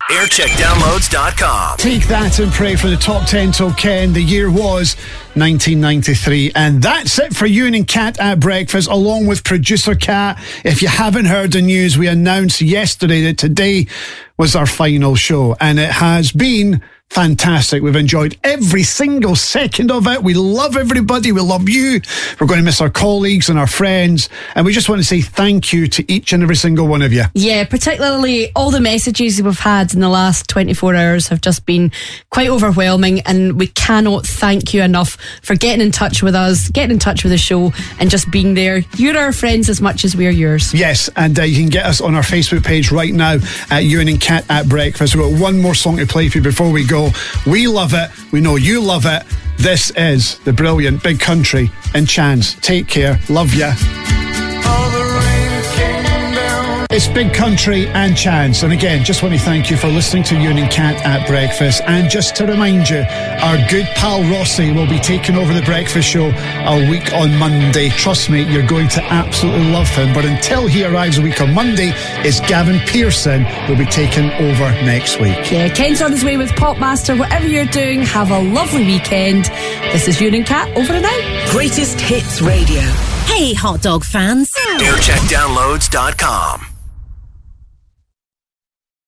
Aircheckdownloads.com. Take that and pray for the top 10 till Ken. The year was 1993. And that's it for Ewan and Kat at breakfast, along with producer Kat. If you haven't heard the news, we announced yesterday that today was our final show. And it has been fantastic. We've enjoyed every single second of it. We love everybody. We love you. We're going to miss our colleagues and our friends. And we just want to say thank you to each and every single one of you. Yeah, particularly all the messages we've had in the last 24 hours have just been quite overwhelming. And we cannot thank you enough for getting in touch with us, getting in touch with the show and just being there. You're our friends as much as we're yours. Yes, and you can get us on our Facebook page right now at Ewan and Kat at breakfast. We've got one more song to play for you before we go. We love it. We know you love it. This is the brilliant Big Country and Chance. Take care. Love ya. It's Big Country and Chance. And again, just want to thank you for listening to Ewan and Kat at breakfast. And just to remind you, our good pal Rossi will be taking over the breakfast show a week on Monday. Trust me, you're going to absolutely love him. But until he arrives a week on Monday, it's Gavin Pearson who'll be taking over next week. Yeah, Ken's on his way with Popmaster. Whatever you're doing, have a lovely weekend. This is Ewan and Kat, over and out. Greatest Hits Radio. Hey, hot dog fans. Aircheckdownloads.com.